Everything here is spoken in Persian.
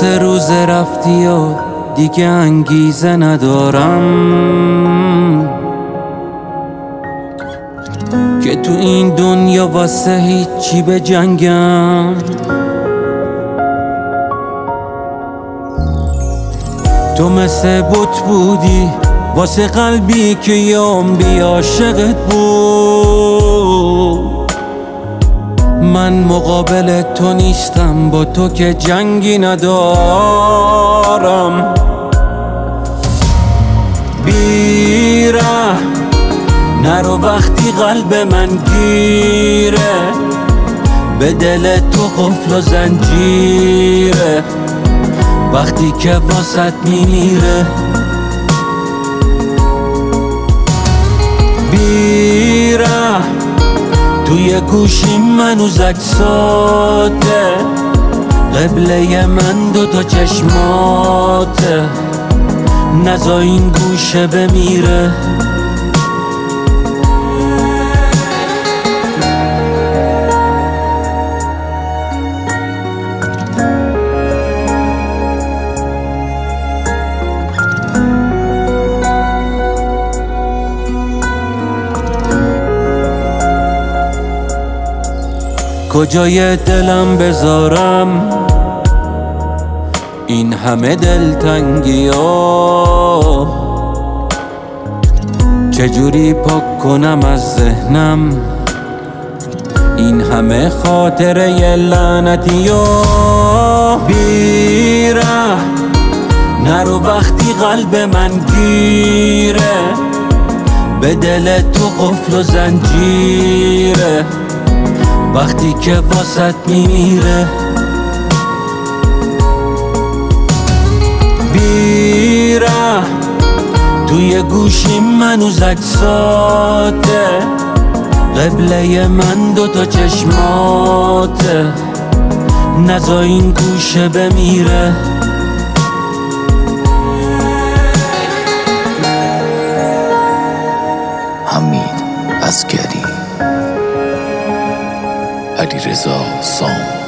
واسه روز رفتی و دیگه انگیزه ندارم که تو این دنیا واسه هیچی به جنگم. تو مثل بت بودی واسه قلبی که یه عمری عاشقت بود. من مقابل تو نیستم، با تو که جنگی ندارم. بیره نرو وقتی قلب من گیره، به دل تو قفل و زنجیره وقتی که واسط میمیره. بیره توی گوشی منو اجساته، قبله من دوتا چشماته، نزا این گوشه بمیره. کجای دلم بذارم این همه دلتنگی ها؟ چجوری پاک کنم از ذهنم این همه خاطره لعنتی ها؟ بیره نرو وقتی قلب من گیره، به دل تو قفل و زنجیره وقتی که واسط میمیره. بیره توی گوشی منو اجساته، قبله من دوتا چشماته، نزا این گوشه بمیره. حمید عسکری، علیرضا سام.